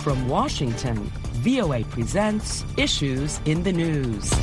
From Washington, VOA presents Issues in the News.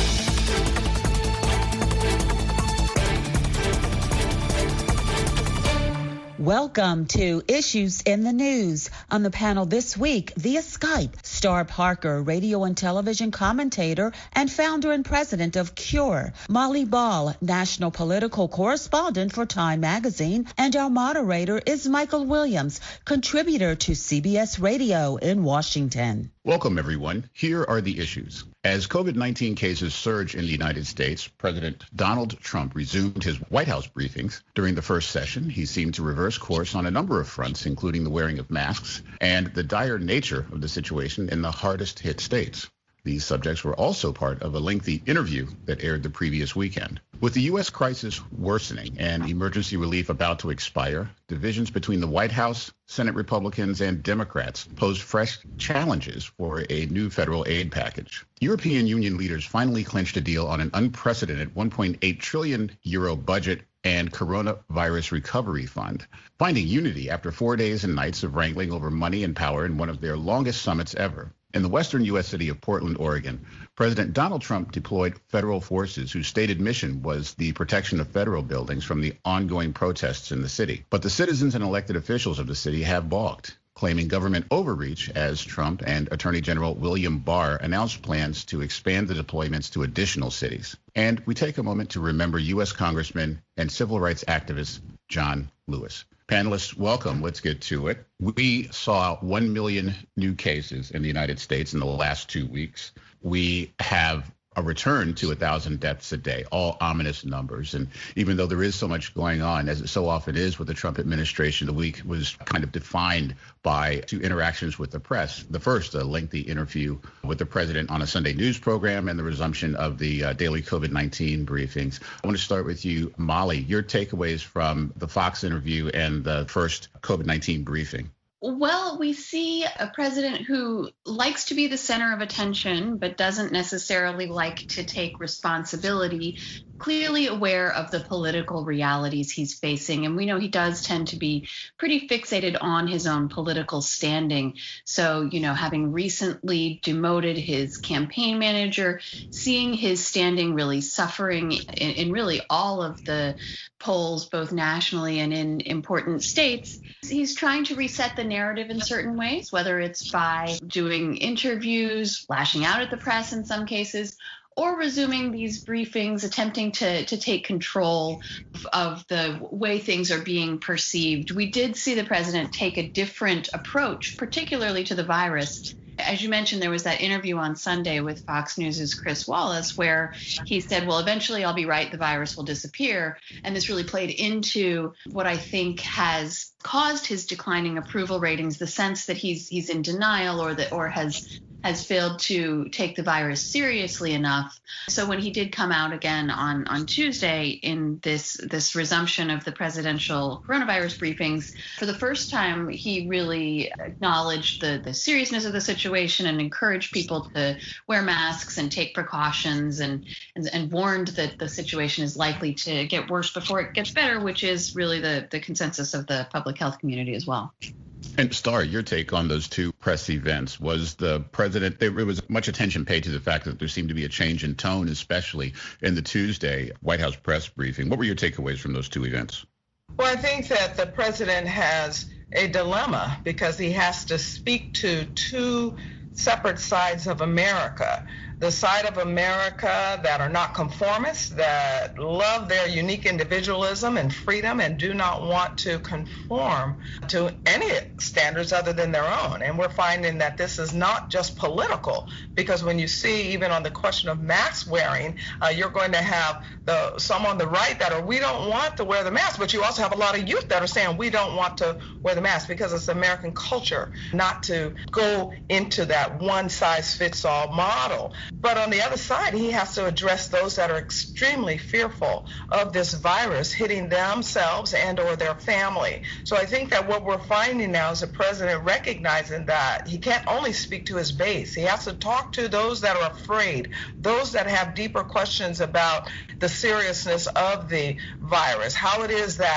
Welcome to Issues in the News. On the panel this week, via Skype, Star Parker, radio and television commentator and founder and president of CURE, Molly Ball, national political correspondent for Time magazine, and our moderator is Michael Williams, contributor to CBS Radio in Washington. Welcome, everyone. Here are the issues. As COVID-19 cases surge in the United States, President Donald Trump resumed his White House briefings. During the first session, he seemed to reverse course on a number of fronts, including the wearing of masks and the dire nature of the situation in the hardest hit states. These subjects were also part of a lengthy interview that aired the previous weekend. With the U.S. crisis worsening and emergency relief about to expire, divisions between the White House, Senate Republicans, and Democrats pose fresh challenges for a new federal aid package. European Union leaders finally clinched a deal on an unprecedented 1.8 trillion euro budget and coronavirus recovery fund, finding unity after 4 days and nights of wrangling over money and power in one of their longest summits ever. In the western U.S. city of Portland, Oregon, President Donald Trump deployed federal forces whose stated mission was the protection of federal buildings from the ongoing protests in the city. But the citizens and elected officials of the city have balked, claiming government overreach as Trump and Attorney General William Barr announced plans to expand the deployments to additional cities. And we take a moment to remember U.S. Congressman and civil rights activist John Lewis. Panelists, welcome. Let's get to it. We saw 1 million new cases in the United States in the last 2 weeks. We have a return to 1,000 deaths a day, all ominous numbers. And even though there is so much going on, as it so often is with the Trump administration, the week was kind of defined by two interactions with the press. The first, a lengthy interview with the president on a Sunday news program, and the resumption of the daily COVID-19 briefings. I want to start with you, Molly. Your takeaways from the Fox interview and the first COVID-19 briefing. Well, we see a president who likes to be the center of attention, but doesn't necessarily like to take responsibility, clearly aware of the political realities he's facing. And we know he does tend to be pretty fixated on his own political standing. So, having recently demoted his campaign manager, seeing his standing really suffering in really all of the polls, both nationally and in important states, he's trying to reset the narrative in certain ways, whether it's by doing interviews, lashing out at the press in some cases, or resuming these briefings, attempting to take control of the way things are being perceived. We did see the president take a different approach, particularly to the virus. As you mentioned, there was that interview on Sunday with Fox News' Chris Wallace, where he said, well, eventually I'll be right, the virus will disappear. And this really played into what I think has caused his declining approval ratings, the sense that he's in denial or has failed to take the virus seriously enough. So when he did come out again on Tuesday in this resumption of the presidential coronavirus briefings, for the first time, he really acknowledged the seriousness of the situation and encouraged people to wear masks and take precautions and warned that the situation is likely to get worse before it gets better, which is really the consensus of the public health community as well. And Star, your take on those two press events. Was the president, there was much attention paid to the fact that there seemed to be a change in tone, especially in the Tuesday White House press briefing. What were your takeaways from those two events? Well, I think that the president has a dilemma because he has to speak to two separate sides of America. The side of America that are not conformists, that love their unique individualism and freedom and do not want to conform to any standards other than their own. And we're finding that this is not just political, because when you see even on the question of mask wearing, you're going to have some on the right that are, we don't want to wear the mask, but you also have a lot of youth that are saying we don't want to wear the mask because it's American culture not to go into that one-size-fits-all model. But on the other side, he has to address those that are extremely fearful of this virus hitting themselves and or their family. So I think that what we're finding now is the president recognizing that he can't only speak to his base. He has to talk to those that are afraid, those that have deeper questions about the seriousness of the virus, how it is that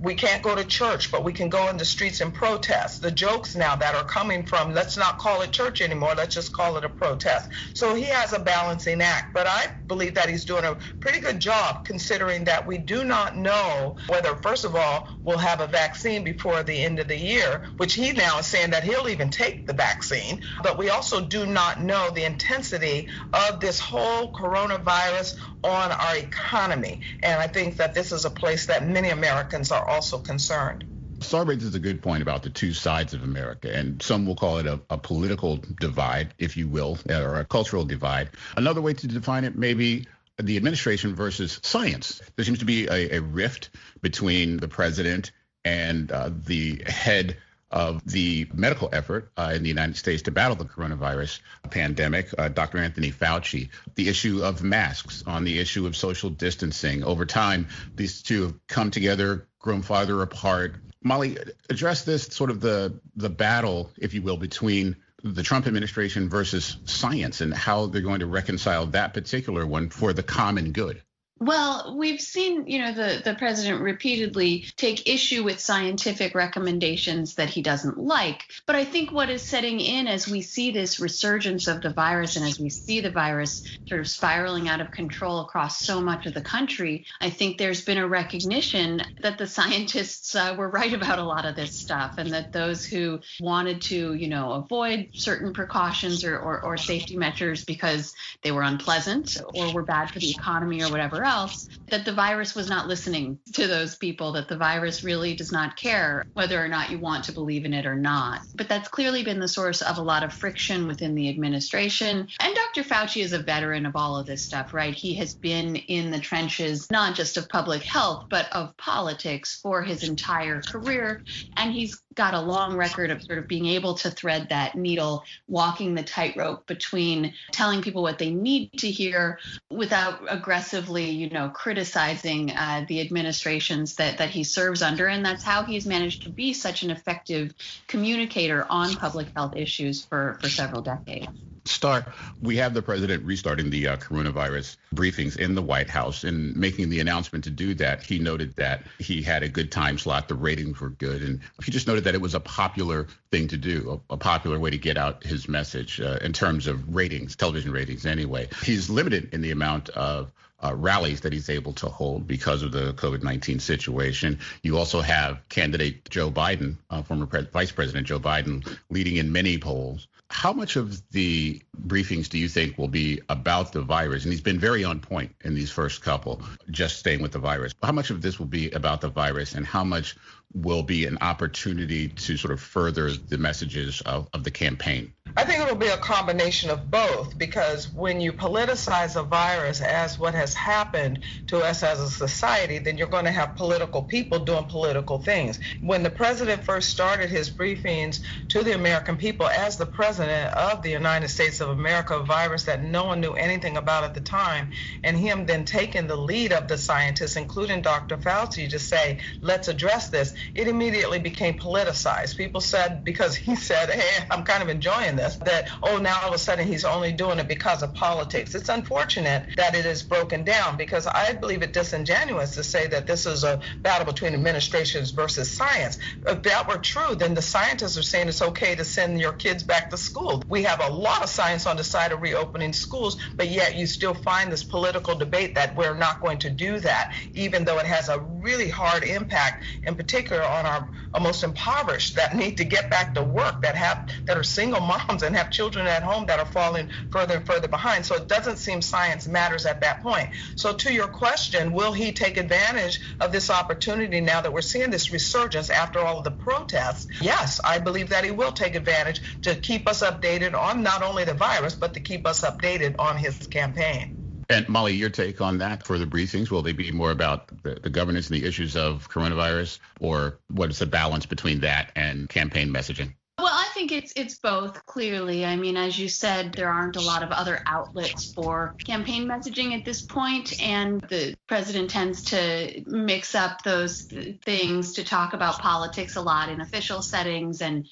we can't go to church, but we can go in the streets and protest. The jokes now that are coming from, let's not call it church anymore, let's just call it a protest. So he has a balancing act, but I believe that he's doing a pretty good job considering that we do not know whether, first of all, we'll have a vaccine before the end of the year, which he now is saying that he'll even take the vaccine. But we also do not know the intensity of this whole coronavirus on our economy. And I think that this is a place that many Americans are also concerned. Star raises a good point about the two sides of America, and some will call it a political divide, if you will, or a cultural divide. Another way to define it may be the administration versus science. There seems to be a rift between the president and the head of the medical effort in the United States to battle the coronavirus pandemic, Dr. Anthony Fauci. The issue of masks, on the issue of social distancing. Over time, these two have come together, grown farther apart. Molly, address this sort of the battle, if you will, between the Trump administration versus science and how they're going to reconcile that particular one for the common good. Well, we've seen, the president repeatedly take issue with scientific recommendations that he doesn't like. But I think what is setting in as we see this resurgence of the virus and as we see the virus sort of spiraling out of control across so much of the country, I think there's been a recognition that the scientists were right about a lot of this stuff, and that those who wanted to, avoid certain precautions or safety measures because they were unpleasant or were bad for the economy or whatever else, that the virus was not listening to those people, that the virus really does not care whether or not you want to believe in it or not. But that's clearly been the source of a lot of friction within the administration. And Dr. Fauci is a veteran of all of this stuff, right? He has been in the trenches, not just of public health, but of politics for his entire career. And he's got a long record of sort of being able to thread that needle, walking the tightrope between telling people what they need to hear without aggressively, criticizing the administrations that he serves under. And that's how he's managed to be such an effective communicator on public health issues for several decades. Star, we have the president restarting the coronavirus briefings in the White House, and making the announcement to do that, he noted that he had a good time slot, the ratings were good, and he just noted that it was a popular thing to do, a popular way to get out his message in terms of ratings, television ratings anyway. He's limited in the amount of rallies that he's able to hold because of the COVID-19 situation. You also have candidate Joe Biden, former Vice President Joe Biden, leading in many polls. How much of the briefings do you think will be about the virus? And he's been very on point in these first couple, just staying with the virus. How much of this will be about the virus, and how much will be an opportunity to sort of further the messages of the campaign? I think it'll be a combination of both, because when you politicize a virus, as what has happened to us as a society, then you're going to have political people doing political things. When the president first started his briefings to the American people as the president of the United States of America, a virus that no one knew anything about at the time, and him then taking the lead of the scientists, including Dr. Fauci, to say, let's address this, it immediately became politicized. People said, because he said, hey, I'm kind of enjoying this, that, now all of a sudden he's only doing it because of politics. It's unfortunate that it is broken down, because I believe it disingenuous to say that this is a battle between administrations versus science. If that were true, then the scientists are saying it's okay to send your kids back to school. We have a lot of science on the side of reopening schools, but yet you still find this political debate that we're not going to do that, even though it has a really hard impact, in particular on our most impoverished that need to get back to work, that are single moms and have children at home that are falling further and further behind. So it doesn't seem science matters at that point. So to your question, will he take advantage of this opportunity now that we're seeing this resurgence after all of the protests? Yes, I believe that he will take advantage to keep us updated on not only the virus, but to keep us updated on his campaign. And Molly, your take on that for the briefings? Will they be more about the governance and the issues of coronavirus, or what is the balance between that and campaign messaging? Well, I think think it's both, clearly. I mean, as you said, there aren't a lot of other outlets for campaign messaging at this point, and the president tends to mix up those things to talk about politics a lot in official settings and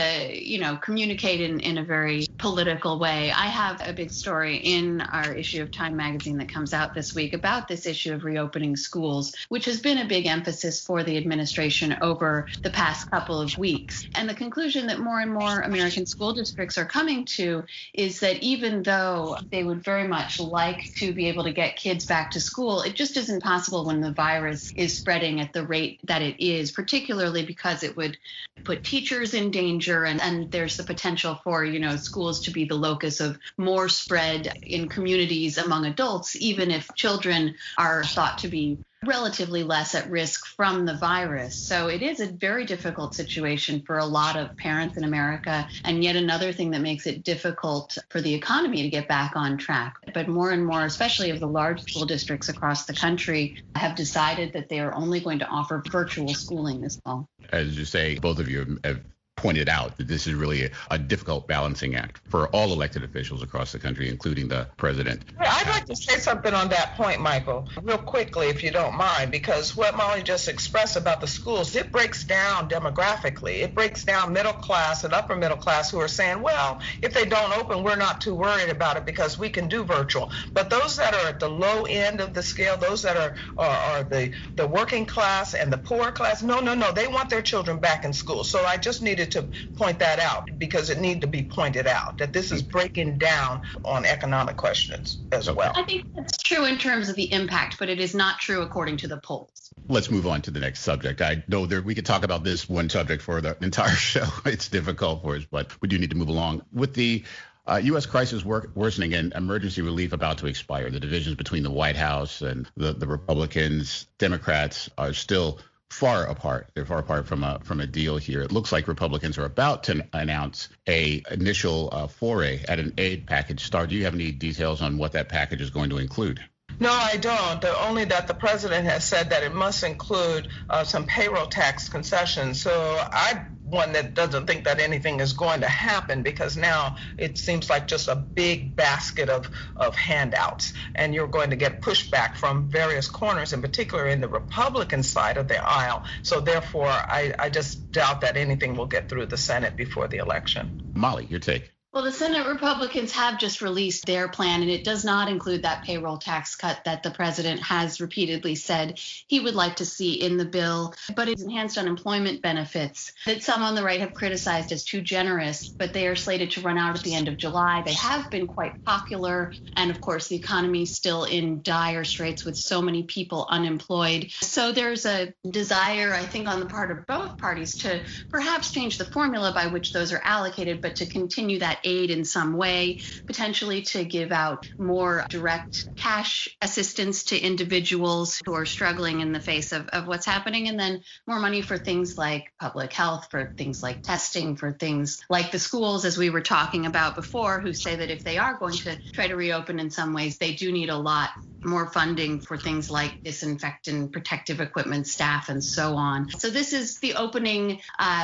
to, communicate in a very political way. I have a big story in our issue of Time magazine that comes out this week about this issue of reopening schools, which has been a big emphasis for the administration over the past couple of weeks. And the conclusion that more and more American school districts are coming to is that even though they would very much like to be able to get kids back to school, it just isn't possible when the virus is spreading at the rate that it is, particularly because it would put teachers in danger, and there's the potential for, schools to be the locus of more spread in communities among adults, even if children are thought to be relatively less at risk from the virus. So it is a very difficult situation for a lot of parents in America, and yet another thing that makes it difficult for the economy to get back on track. But more and more, especially of the large school districts across the country, have decided that they are only going to offer virtual schooling this fall. As you say, both of you have pointed out that this is really a difficult balancing act for all elected officials across the country, including the president. I'd like to say something on that point, Michael, real quickly, if you don't mind, because what Molly just expressed about the schools, it breaks down demographically. It breaks down middle class and upper middle class who are saying, well, if they don't open, we're not too worried about it because we can do virtual. But those that are at the low end of the scale, those that are the working class and the poor class, no, they want their children back in school. So I just needed to point that out because it needed to be pointed out that this is breaking down on economic questions as well. I think that's true in terms of the impact, but it is not true according to the polls. Let's move on to the next subject. I know that we could talk about this one subject for the entire show. It's difficult for us, but we do need to move along. With the U.S. crisis worsening and emergency relief about to expire, the divisions between the White House and the Republicans, Democrats are still far apart. They're far apart from a deal here. It looks like Republicans are about to announce a initial foray at an aid package. Star, do you have any details on what that package is going to include? No, I don't. Only that the president has said that it must include some payroll tax concessions. So I'm one that doesn't think that anything is going to happen because now it seems like just a big basket of handouts, and you're going to get pushback from various corners, in particular in the Republican side of the aisle. So therefore, I just doubt that anything will get through the Senate before the election. Molly, your take. Well, the Senate Republicans have just released their plan, and it does not include that payroll tax cut that the president has repeatedly said he would like to see in the bill. But it's enhanced unemployment benefits that some on the right have criticized as too generous, but they are slated to run out at the end of July. They have been quite popular. And of course, the economy is still in dire straits with so many people unemployed. So there's a desire, I think, on the part of both parties to perhaps change the formula by which those are allocated, but to continue that aid in some way, potentially to give out more direct cash assistance to individuals who are struggling in the face of what's happening, and then more money for things like public health, for things like testing, for things like the schools, as we were talking about before, who say that if they are going to try to reopen in some ways, they do need a lot more funding for things like disinfectant, protective equipment, staff, and so on. So this is the opening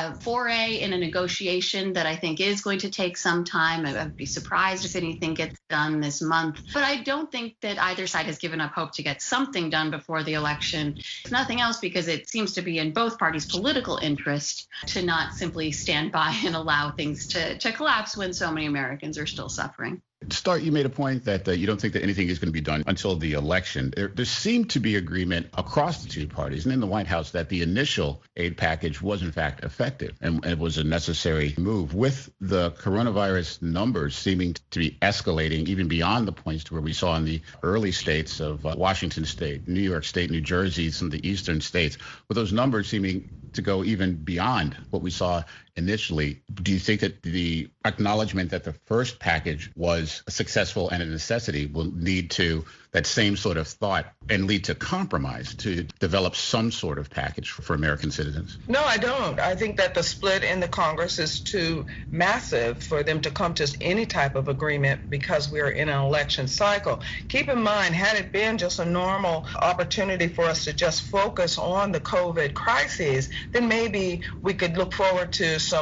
foray in a negotiation that I think is going to take some time. I'd be surprised if anything gets done this month. But I don't think that either side has given up hope to get something done before the election. If nothing else, because it seems to be in both parties' political interest to not simply stand by and allow things to collapse when so many Americans are still suffering. Star, you made a point that you don't think that anything is going to be done until the election. There seemed to be agreement across the two parties and in the White House that the initial aid package was in fact effective and it was a necessary move. With the coronavirus numbers seeming to be escalating even beyond the points to where we saw in the early states of Washington State, New York State, New Jersey, some of the eastern states, with those numbers seeming to go even beyond what we saw initially, do you think that the acknowledgement that the first package was successful and a necessity will lead to that same sort of thought and lead to compromise to develop some sort of package for American citizens? No, I don't. I think that the split in the Congress is too massive for them to come to any type of agreement because we're in an election cycle. Keep in mind, had it been just a normal opportunity for us to just focus on the COVID crisis, then maybe we could look forward to some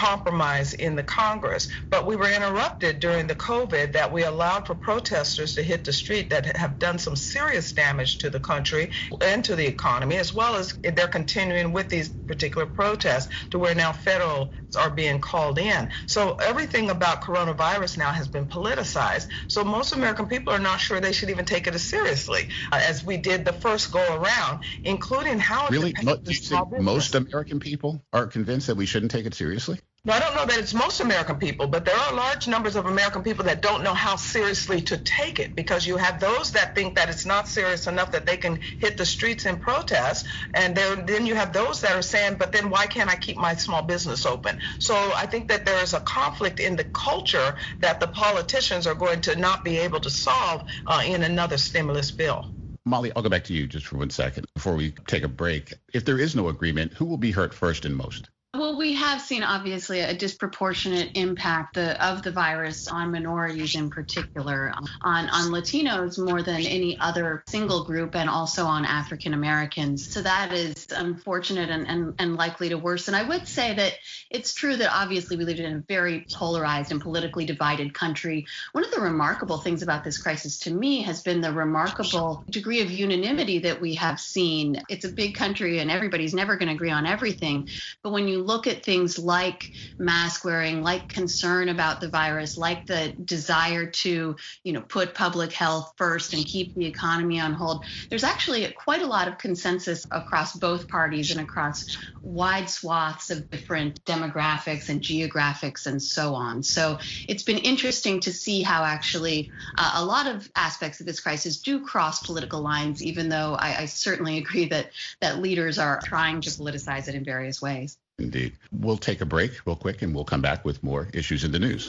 compromise in the Congress. But we were interrupted during the COVID that we allowed for protesters to hit the street that have done some serious damage to the country and to the economy, as well as they're continuing with these particular protests to where now federals are being called in. So everything about coronavirus now has been politicized. So most American people are not sure they should even take it as seriously as we did the first go around, including how really. Do you think most American people are convinced that we shouldn't take it seriously? No, I don't know that it's most American people, but there are large numbers of American people that don't know how seriously to take it, because you have those that think that it's not serious enough that they can hit the streets and protest, and then you have those that are saying, but then why can't I keep my small business open? So I think that there is a conflict in the culture that the politicians are going to not be able to solve in another stimulus bill. Molly, I'll go back to you just for 1 second before we take a break. If there is no agreement, who will be hurt first and most? Well, we have seen obviously a disproportionate impact of the virus on minorities in particular, on Latinos more than any other single group, and also on African Americans. So that is unfortunate and likely to worsen. I would say that it's true that obviously we live in a very polarized and politically divided country. One of the remarkable things about this crisis to me has been the remarkable degree of unanimity that we have seen. It's a big country and everybody's never going to agree on everything. But when you look at things like mask wearing, like concern about the virus, like the desire to, put public health first and keep the economy on hold, there's actually quite a lot of consensus across both parties and across wide swaths of different demographics and geographics and so on. So it's been interesting to see how actually a lot of aspects of this crisis do cross political lines, even though I certainly agree that leaders are trying to politicize it in various ways. Indeed. We'll take a break real quick and we'll come back with more Issues in the News.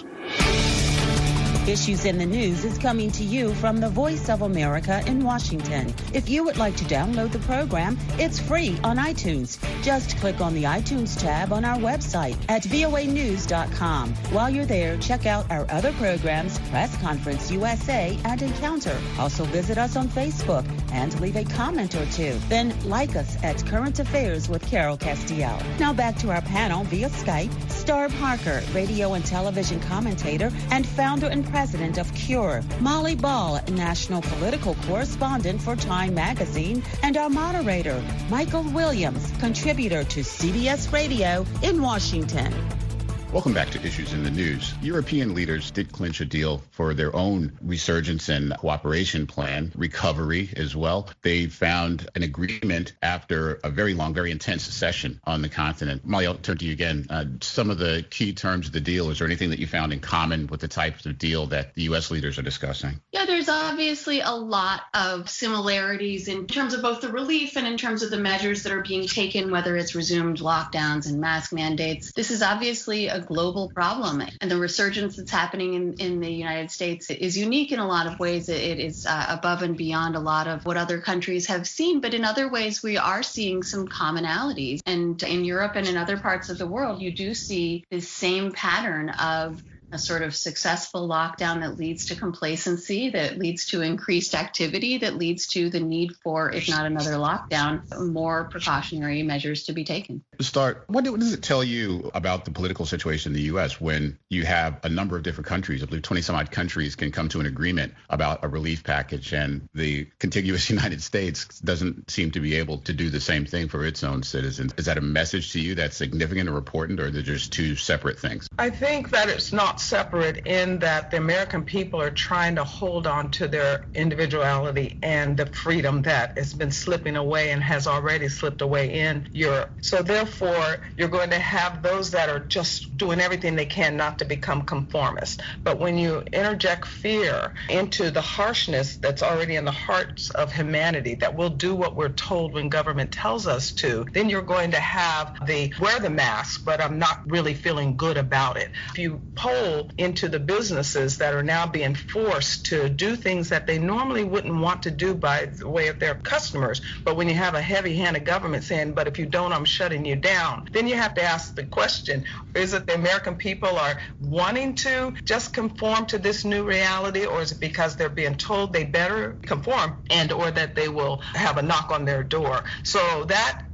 Issues in the News is coming to you from the Voice of America in Washington. If you would like to download the program, it's free on iTunes. Just click on the iTunes tab on our website at voanews.com. While you're there, check out our other programs, Press Conference USA and Encounter. Also visit us on Facebook and leave a comment or two. Then like us at Current Affairs with Carol Castiel. Now back to our panel via Skype. Star Parker, radio and television commentator and founder and president of CURE, Molly Ball, national political correspondent for Time magazine, and our moderator, Michael Williams, contributor to CBS Radio in Washington. Welcome back to Issues in the News. European leaders did clinch a deal for their own resurgence and cooperation plan, recovery as well. They found an agreement after a very long, very intense session on the continent. Molly, I'll turn to you again. Some of the key terms of the deal, is there anything that you found in common with the types of deal that the U.S. leaders are discussing? Yeah, there's obviously a lot of similarities in terms of both the relief and in terms of the measures that are being taken, whether it's resumed lockdowns and mask mandates. This is obviously a global problem, and the resurgence that's happening in the United States is unique in a lot of ways. It is above and beyond a lot of what other countries have seen, but in other ways we are seeing some commonalities. And in Europe and in other parts of the world, you do see this same pattern of a sort of successful lockdown that leads to complacency, that leads to increased activity, that leads to the need for, if not another lockdown, more precautionary measures to be taken. To start, what does it tell you about the political situation in the U.S. when you have a number of different countries, I believe 20 some odd countries, can come to an agreement about a relief package, and the contiguous United States doesn't seem to be able to do the same thing for its own citizens? Is that a message to you that's significant or important, or are they just two separate things? I think that it's not separate in that the American people are trying to hold on to their individuality and the freedom that has been slipping away and has already slipped away in Europe. So therefore, you're going to have those that are just doing everything they can not to become conformist. But when you interject fear into the harshness that's already in the hearts of humanity, that we'll do what we're told when government tells us to, then you're going to have the wear the mask, but I'm not really feeling good about it. If you poll into the businesses that are now being forced to do things that they normally wouldn't want to do by the way of their customers, but when you have a heavy-handed government saying, but if you don't, I'm shutting you down, then you have to ask the question, is it the American people are wanting to just conform to this new reality, or is it because they're being told they better conform and or that they will have a knock on their door? So that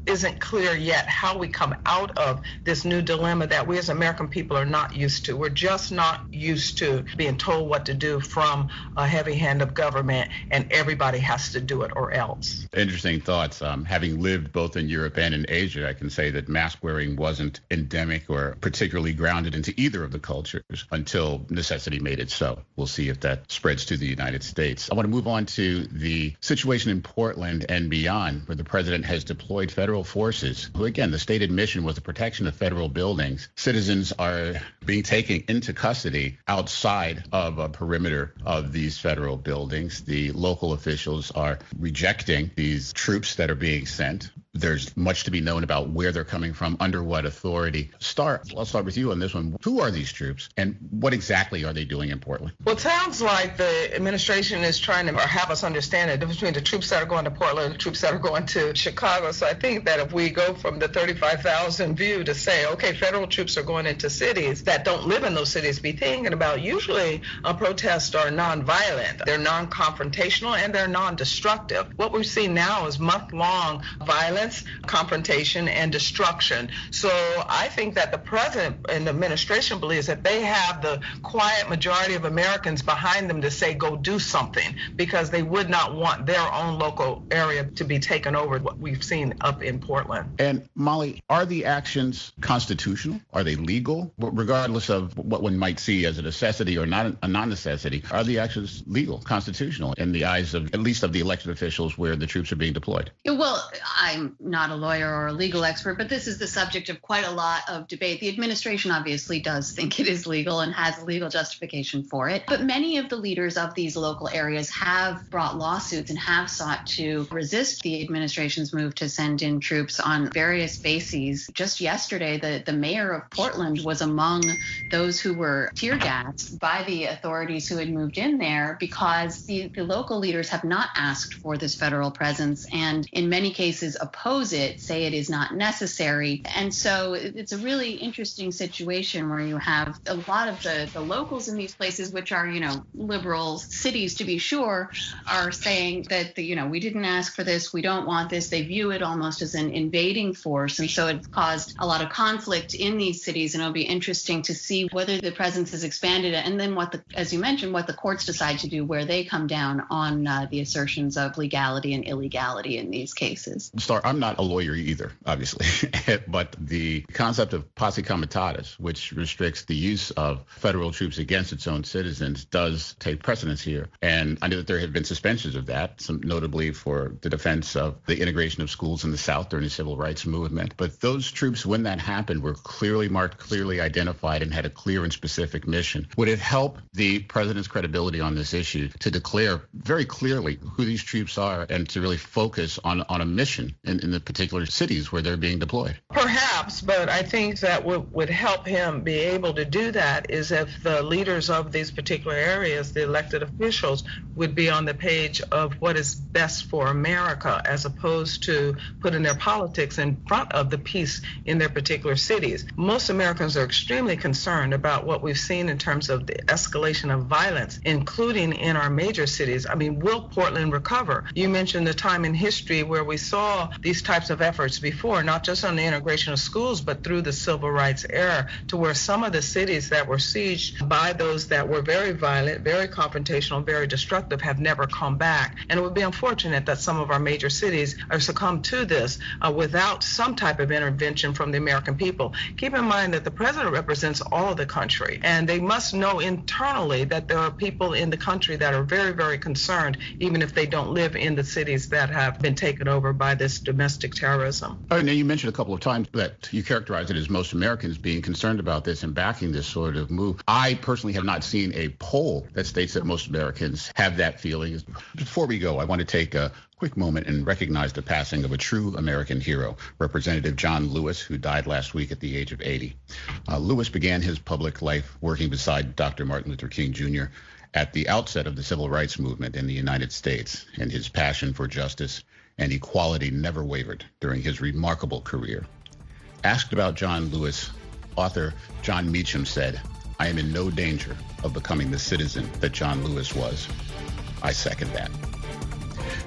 isn't clear yet how we come out of this new dilemma that we as American people are not used to. We're just not used to being told what to do from a heavy hand of government, and everybody has to do it or else. Interesting thoughts. Having lived both in Europe and in Asia, I can say that mask wearing wasn't endemic or particularly grounded into either of the cultures until necessity made it so. We'll see if that spreads to the United States. I want to move on to the situation in Portland and beyond, where the president has deployed federal forces. Who, again, the stated mission was the protection of federal buildings. Citizens are being taken into custody outside of a perimeter of these federal buildings. The local officials are rejecting these troops that are being sent. There's much to be known about where they're coming from, under what authority. I'll start with you on this one. Who are these troops, and what exactly are they doing in Portland? Well, it sounds like the administration is trying to have us understand the difference between the troops that are going to Portland and the troops that are going to Chicago. So I think that if we go from the 35,000 view to say, okay, federal troops are going into cities that don't live in those cities, be thinking about usually protests are nonviolent. They're non-confrontational and they're non-destructive. What we're seeing now is month-long violence, confrontation, and destruction. So I think that the president and the administration believes that they have the quiet majority of Americans behind them to say, go do something, because they would not want their own local area to be taken over, what we've seen up in Portland. And Molly, are the actions constitutional? Are they legal? Regardless of what one might see as a necessity or not a non-necessity, are the actions legal, constitutional in the eyes of, at least of the elected officials where the troops are being deployed? Well, I'm not a lawyer or a legal expert, but this is the subject of quite a lot of debate. The administration obviously does think it is legal and has legal justification for it. But many of the leaders of these local areas have brought lawsuits and have sought to resist the administration's move to send in troops on various bases. Just yesterday, the mayor of Portland was among those who were tear gassed by the authorities who had moved in there because the local leaders have not asked for this federal presence and in many cases oppose it, say it is not necessary. And so it's a really interesting situation where you have a lot of the locals in these places, which are, liberal cities to be sure, are saying that, we didn't ask for this, we don't want this. They view it almost as an invading force. And so it's caused a lot of conflict in these cities. And it'll be interesting to see whether the presence is expanded and then as you mentioned, what the courts decide to do, where they come down on the assertions of legality and illegality in these cases. I'm not a lawyer either, obviously, but the concept of posse comitatus, which restricts the use of federal troops against its own citizens, does take precedence here. And I know that there have been suspensions of that, some notably for the defense of the integration of schools in the South during the civil rights movement. But those troops, when that happened, were clearly marked, clearly identified, and had a clear and specific mission. Would it help the president's credibility on this issue to declare very clearly who these troops are and to really focus on a mission in the particular cities where they're being deployed? Perhaps, but I think that what would help him be able to do that is if the leaders of these particular areas, the elected officials, would be on the page of what is best for America, as opposed to putting their politics in front of the peace in their particular cities. Most Americans are extremely concerned about what we've seen in terms of the escalation of violence, including in our major cities. I mean, will Portland recover? You mentioned the time in history where we saw these types of efforts before, not just on the integration of schools, but through the civil rights era, to where some of the cities that were sieged by those that were very violent, very confrontational, very destructive have never come back. And it would be unfortunate that some of our major cities are succumb to this without some type of intervention from the American people. Keep in mind that the president represents all of the country, and they must know internally that there are people in the country that are very, very concerned, even if they don't live in the cities that have been taken over by this domestic terrorism. Now, you mentioned a couple of times that you characterize it as most Americans being concerned about this and backing this sort of move. I personally have not seen a poll that states that most Americans have that feeling. Before we go, I want to take a quick moment and recognize the passing of a true American hero, Representative John Lewis, who died last week at the age of 80. Lewis began his public life working beside Dr. Martin Luther King Jr. at the outset of the civil rights movement in the United States, and his passion for justice and equality never wavered during his remarkable career. Asked about John Lewis, author John Meacham said, "I am in no danger of becoming the citizen that John Lewis was." I second that.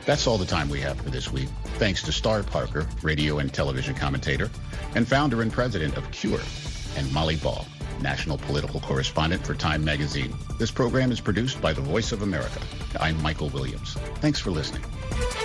That's all the time we have for this week. Thanks to Star Parker, radio and television commentator, and founder and president of CURE, and Molly Ball, national political correspondent for Time Magazine. This program is produced by the Voice of America. I'm Michael Williams. Thanks for listening.